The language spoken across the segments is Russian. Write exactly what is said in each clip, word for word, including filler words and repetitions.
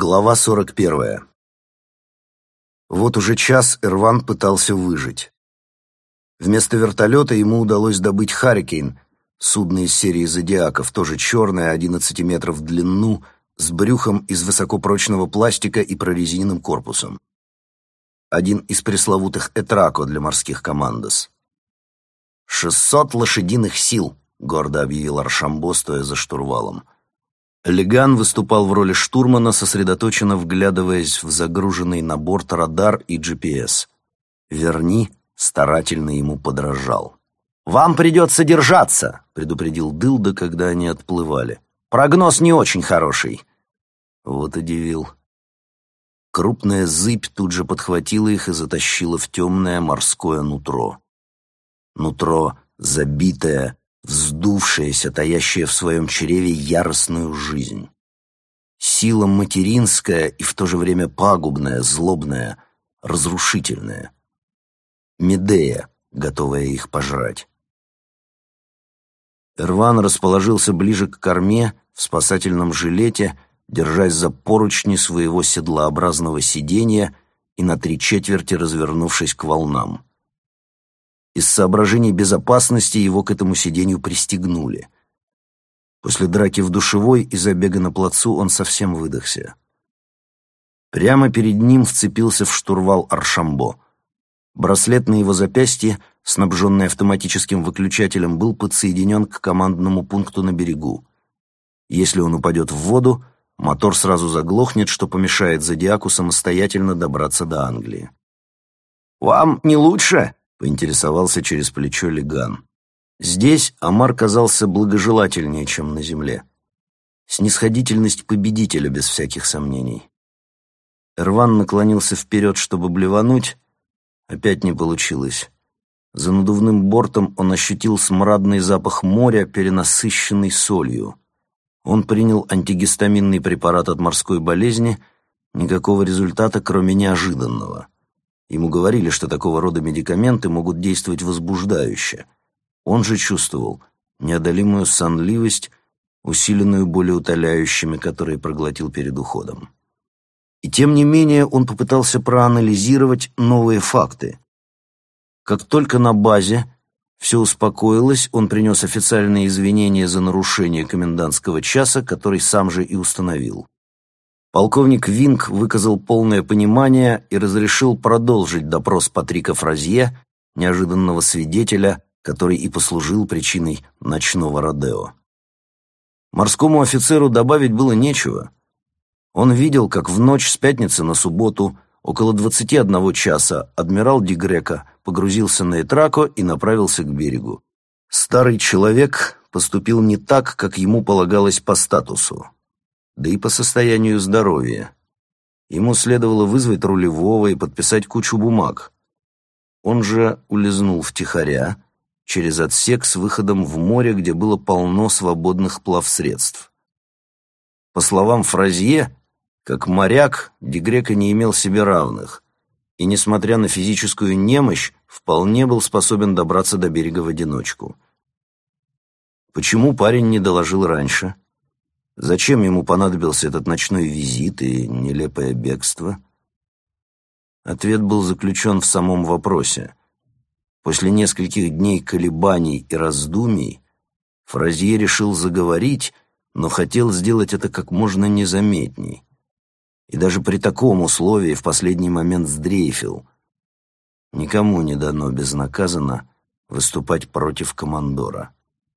Глава сорок первая. Вот уже час Эрван пытался выжить. Вместо вертолета ему удалось добыть «Харрикейн», судно из серии «Зодиаков», тоже черное, одиннадцать метров в длину, с брюхом из высокопрочного пластика и прорезиненным корпусом. Один из пресловутых «Этрако» для морских командос. «Шестьсот лошадиных сил», — гордо объявил Аршамбо, стоя за штурвалом. Леган выступал в роли штурмана, сосредоточенно вглядываясь в загруженный на борт радар и джи пи эс. Верни старательно ему подражал. «Вам придется держаться», — предупредил Дылда, когда они отплывали. «Прогноз не очень хороший». Вот удивил. Крупная зыбь тут же подхватила их и затащила в темное морское нутро. Нутро забитое, вздувшаяся, таящая в своем чреве яростную жизнь. Сила материнская и в то же время пагубная, злобная, разрушительная. Медея, готовая их пожрать. Эрван расположился ближе к корме в спасательном жилете, держась за поручни своего седлообразного сиденья и на три четверти развернувшись к волнам. Из соображений безопасности его к этому сиденью пристегнули. После драки в душевой и забега на плацу он совсем выдохся. Прямо перед ним вцепился в штурвал Аршамбо. Браслет на его запястье, снабженный автоматическим выключателем, был подсоединен к командному пункту на берегу. Если он упадет в воду, мотор сразу заглохнет, что помешает «Зодиаку» самостоятельно добраться до Англии. «Вам не лучше?» — поинтересовался через плечо Леган. Здесь Омар казался благожелательнее, чем на земле. Снисходительность победителя, без всяких сомнений. Эрван наклонился вперед, чтобы блевануть. Опять не получилось. За надувным бортом он ощутил смрадный запах моря, перенасыщенный солью. Он принял антигистаминный препарат от морской болезни. Никакого результата, кроме неожиданного. Ему говорили, что такого рода медикаменты могут действовать возбуждающе. Он же чувствовал неодолимую сонливость, усиленную болеутоляющими, которые проглотил перед уходом. И тем не менее он попытался проанализировать новые факты. Как только на базе все успокоилось, он принес официальные извинения за нарушение комендантского часа, который сам же и установил. Полковник Винг выказал полное понимание и разрешил продолжить допрос Патрика Фразье, неожиданного свидетеля, который и послужил причиной ночного родео. Морскому офицеру добавить было нечего. Он видел, как в ночь с пятницы на субботу, около двадцати одного часа, адмирал Ди Греко погрузился на Этрако и направился к берегу. Старый человек поступил не так, как ему полагалось по статусу. Да и по состоянию здоровья. Ему следовало вызвать рулевого и подписать кучу бумаг. Он же улизнул втихаря через отсек с выходом в море, где было полно свободных плавсредств. По словам Фразье, как моряк, Ди Греко не имел себе равных, и, несмотря на физическую немощь, вполне был способен добраться до берега в одиночку. Почему парень не доложил раньше? Зачем ему понадобился этот ночной визит и нелепое бегство? Ответ был заключен в самом вопросе. После нескольких дней колебаний и раздумий Фразье решил заговорить, но хотел сделать это как можно незаметней. И даже при таком условии в последний момент сдрейфил. Никому не дано безнаказанно выступать против командора.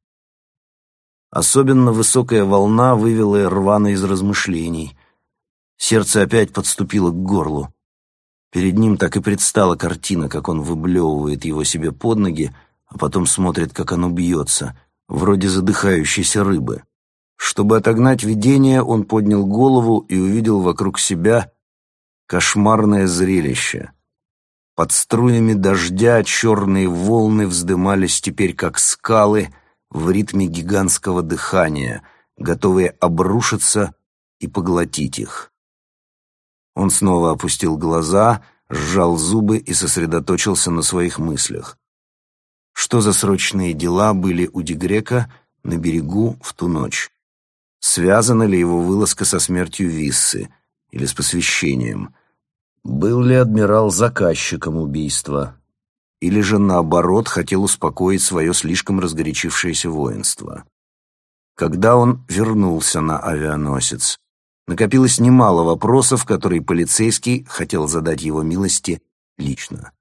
Особенно высокая волна вывела Эрвана из размышлений. Сердце опять подступило к горлу. Перед ним так и предстала картина, как он выблевывает его себе под ноги, а потом смотрит, как оно бьется, вроде задыхающейся рыбы. Чтобы отогнать видение, он поднял голову и увидел вокруг себя кошмарное зрелище. Под струями дождя черные волны вздымались теперь как скалы, в ритме гигантского дыхания, готовые обрушиться и поглотить их. Он снова опустил глаза, сжал зубы и сосредоточился на своих мыслях. Что за срочные дела были у Ди Греко на берегу в ту ночь? Связана ли его вылазка со смертью Виссы? или с посвящением? Был ли адмирал заказчиком убийства? Или же, наоборот, хотел успокоить свое слишком разгорячившееся воинство? Когда он вернулся на авианосец, накопилось немало вопросов, которые полицейский хотел задать его милости лично.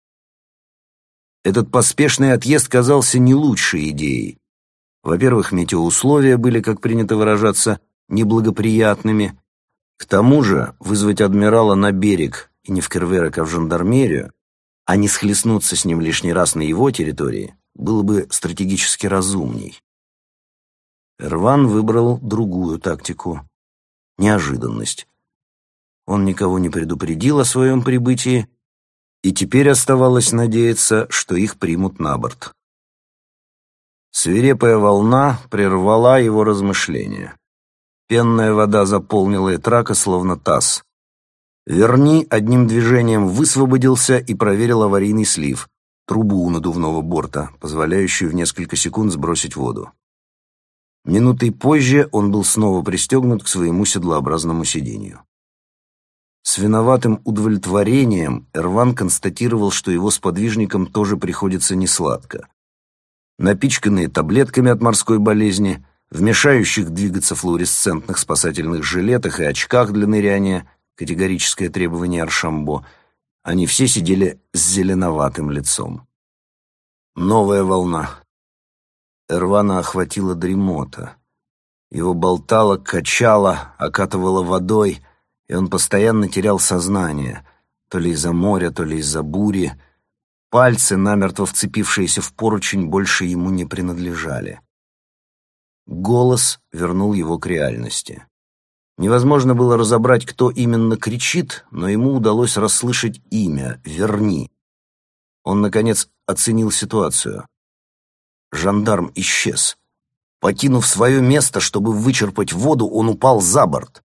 Этот поспешный отъезд казался не лучшей идеей. Во-первых, метеоусловия были, как принято выражаться, неблагоприятными. К тому же вызвать адмирала на берег и не в Керверек, а в жандармерию, а не схлестнуться с ним лишний раз на его территории, было бы стратегически разумней. Эрван выбрал другую тактику — неожиданность. Он никого не предупредил о своем прибытии, и теперь оставалось надеяться, что их примут на борт. Свирепая волна прервала его размышления. Пенная вода заполнила Этрака, словно таз. Верни одним движением высвободился и проверил аварийный слив, трубу у надувного борта, позволяющую в несколько секунд сбросить воду. Минутой позже он был снова пристегнут к своему седлообразному сиденью. С виноватым удовлетворением Эрван констатировал, что его сподвижникам тоже приходится несладко. Напичканные таблетками от морской болезни, в мешающих двигаться флуоресцентных спасательных жилетах и очках для ныряния, категорическое требование Аршамбо, они все сидели с зеленоватым лицом. Новая волна. Эрвана охватила дремота. Его болтало, качало, окатывало водой, и он постоянно терял сознание, то ли из-за моря, то ли из-за бури. Пальцы, намертво вцепившиеся в поручень, больше ему не принадлежали. Голос вернул его к реальности. Невозможно было разобрать, кто именно кричит, но ему удалось расслышать имя — «Верни». Он, наконец, оценил ситуацию. Жандарм исчез. Покинув свое место, чтобы вычерпать воду, он упал за борт.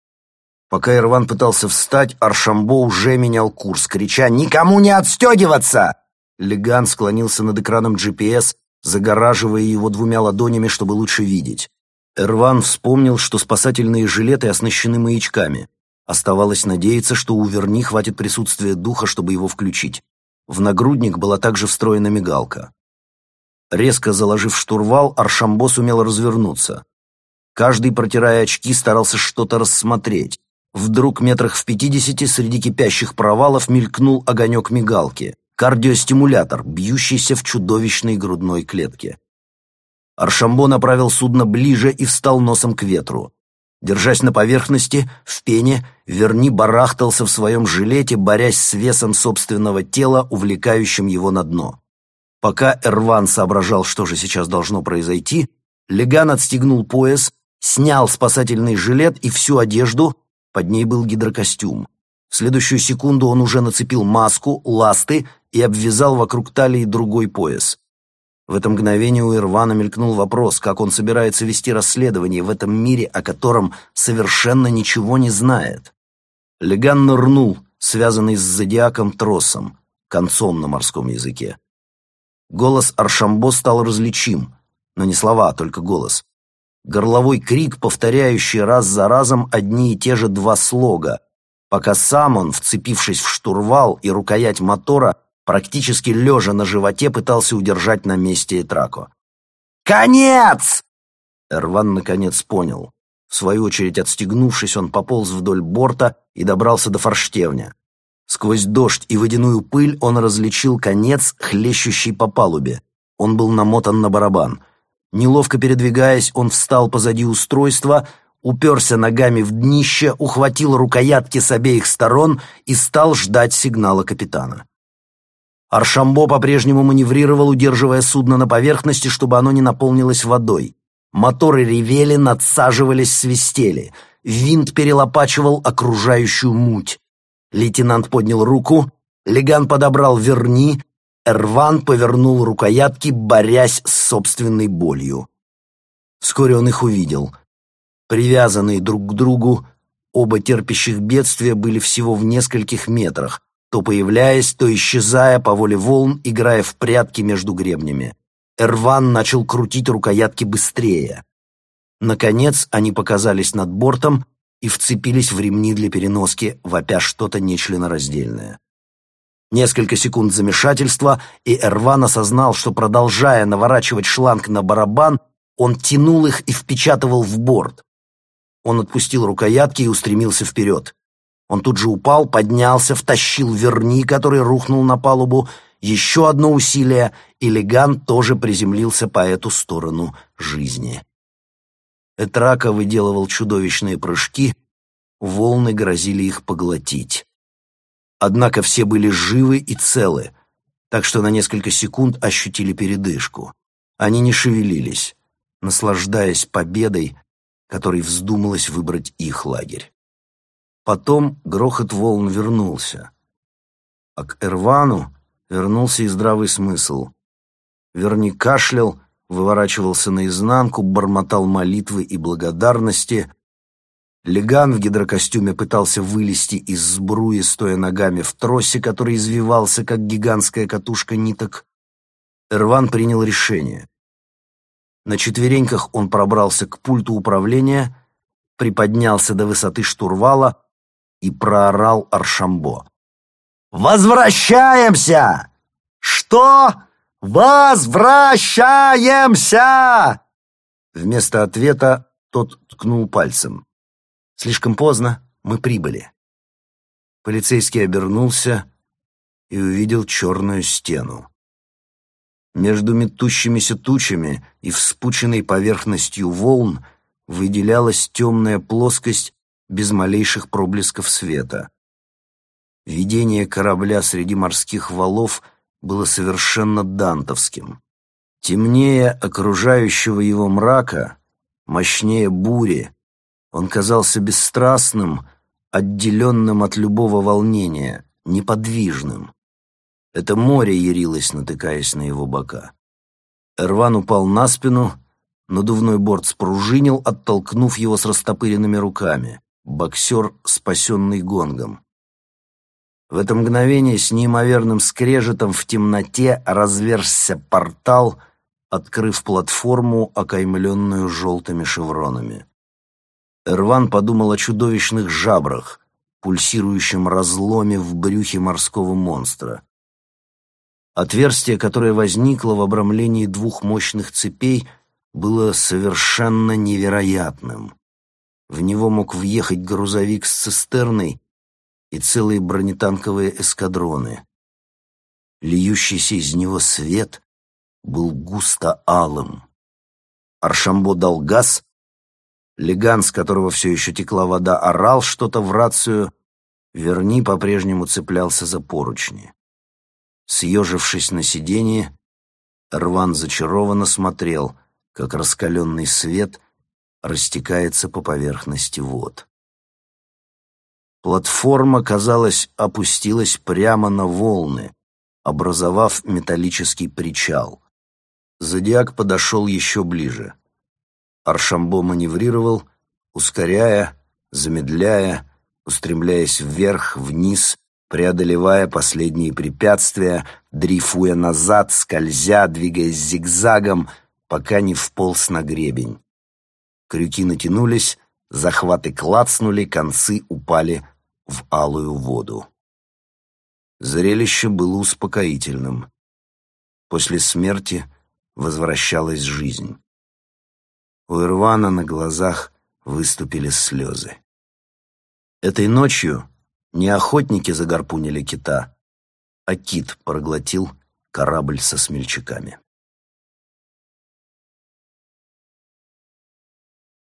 Пока Эрван пытался встать, Аршамбо уже менял курс, крича «Никому не отстегиваться!». Леган склонился над экраном джи пи эс, загораживая его двумя ладонями, чтобы лучше видеть. Эрван вспомнил, что спасательные жилеты оснащены маячками. Оставалось надеяться, что у Верни хватит присутствия духа, чтобы его включить. В нагрудник была также встроена мигалка. Резко заложив штурвал, Аршамбо сумел развернуться. Каждый, протирая очки, старался что-то рассмотреть. Вдруг метрах в пятидесяти среди кипящих провалов мелькнул огонек мигалки. Кардиостимулятор, бьющийся в чудовищной грудной клетке. Аршамбо направил судно ближе и встал носом к ветру. Держась на поверхности, в пене, Верни барахтался в своем жилете, борясь с весом собственного тела, увлекающим его на дно. Пока Эрван соображал, что же сейчас должно произойти, Леган отстегнул пояс, снял спасательный жилет и всю одежду, под ней был гидрокостюм. В следующую секунду он уже нацепил маску, ласты и обвязал вокруг талии другой пояс. В это мгновение у Эрвана мелькнул вопрос, как он собирается вести расследование в этом мире, о котором совершенно ничего не знает. Леган нырнул, связанный с зодиаком тросом, концом на морском языке. Голос Аршамбо стал различим, но не слова, а только голос. Горловой крик, повторяющий раз за разом одни и те же два слога, пока сам он, вцепившись в штурвал и рукоять мотора, практически лежа на животе, пытался удержать на месте Этрако. «Конец!» Эрван наконец понял. В свою очередь, отстегнувшись, он пополз вдоль борта и добрался до форштевня. Сквозь дождь и водяную пыль он различил конец, хлещущий по палубе. Он был намотан на барабан. Неловко передвигаясь, он встал позади устройства, уперся ногами в днище, ухватил рукоятки с обеих сторон и стал ждать сигнала капитана. Аршамбо по-прежнему маневрировал, удерживая судно на поверхности, чтобы оно не наполнилось водой. Моторы ревели, надсаживались, свистели. Винт перелопачивал окружающую муть. Лейтенант поднял руку, Леган подобрал Верни, Эрван повернул рукоятки, борясь с собственной болью. Вскоре он их увидел. Привязанные друг к другу, оба терпящих бедствия были всего в нескольких метрах, то появляясь, то исчезая по воле волн, играя в прятки между гребнями. Эрван начал крутить рукоятки быстрее. Наконец они показались над бортом, и вцепились в ремни для переноски, вопя что-то нечленораздельное. Несколько секунд замешательства, и Эрван осознал, что, продолжая наворачивать шланг на барабан, он тянул их и впечатывал в борт. Он отпустил рукоятки и устремился вперед. Он тут же упал, поднялся, втащил Верни, который рухнул на палубу. Еще одно усилие, и Леган тоже приземлился по эту сторону жизни. Этрака выделывал чудовищные прыжки, волны грозили их поглотить. Однако все были живы и целы, так что на несколько секунд ощутили передышку. Они не шевелились, наслаждаясь победой, которой вздумалось выбрать их лагерь. Потом грохот волн вернулся, а к Эрвану вернулся и здравый смысл. Верни кашлял, выворачивался наизнанку, бормотал молитвы и благодарности. Леган в гидрокостюме пытался вылезти из сбруи, стоя ногами в тросе, который извивался, как гигантская катушка ниток. Эрван принял решение. На четвереньках он пробрался к пульту управления, приподнялся до высоты штурвала и проорал Аршамбо. «Возвращаемся!» «Что? Возвращаемся!» Вместо ответа тот ткнул пальцем. «Слишком поздно, мы прибыли». Полицейский обернулся и увидел черную стену. Между метущимися тучами и вспученной поверхностью волн выделялась темная плоскость без малейших проблесков света. Видение корабля среди морских валов было совершенно дантовским. Темнее окружающего его мрака, мощнее бури, он казался бесстрастным, отделенным от любого волнения, неподвижным. Это море ярилось, натыкаясь на его бока. Эрван упал на спину, надувной борт спружинил, оттолкнув его с растопыренными руками. Боксер, спасенный гонгом. В это мгновение с неимоверным скрежетом в темноте разверзся портал, открыв платформу, окаймленную желтыми шевронами. Эрван подумал о чудовищных жабрах, пульсирующем разломе в брюхе морского монстра. Отверстие, которое возникло в обрамлении двух мощных цепей, было совершенно невероятным. В него мог въехать грузовик с цистерной и целые бронетанковые эскадроны. Льющийся из него свет был густо алым. Аршамбо дал газ. Леган, с которого все еще текла вода, орал что-то в рацию. Верни по-прежнему цеплялся за поручни. Съежившись на сиденье, Эрван зачарованно смотрел, как раскаленный свет растекается по поверхности вод. Платформа, казалось, опустилась прямо на волны, образовав металлический причал. Зодиак подошел еще ближе. Аршамбо маневрировал, ускоряя, замедляя, устремляясь вверх, вниз, преодолевая последние препятствия, дрейфуя назад, скользя, двигаясь зигзагом, пока не вполз на гребень. Крюки натянулись, захваты клацнули, концы упали в алую воду. Зрелище было успокоительным. После смерти возвращалась жизнь. У Эрвана на глазах выступили слезы. Этой ночью не охотники загорпунили кита, а кит проглотил корабль со смельчаками.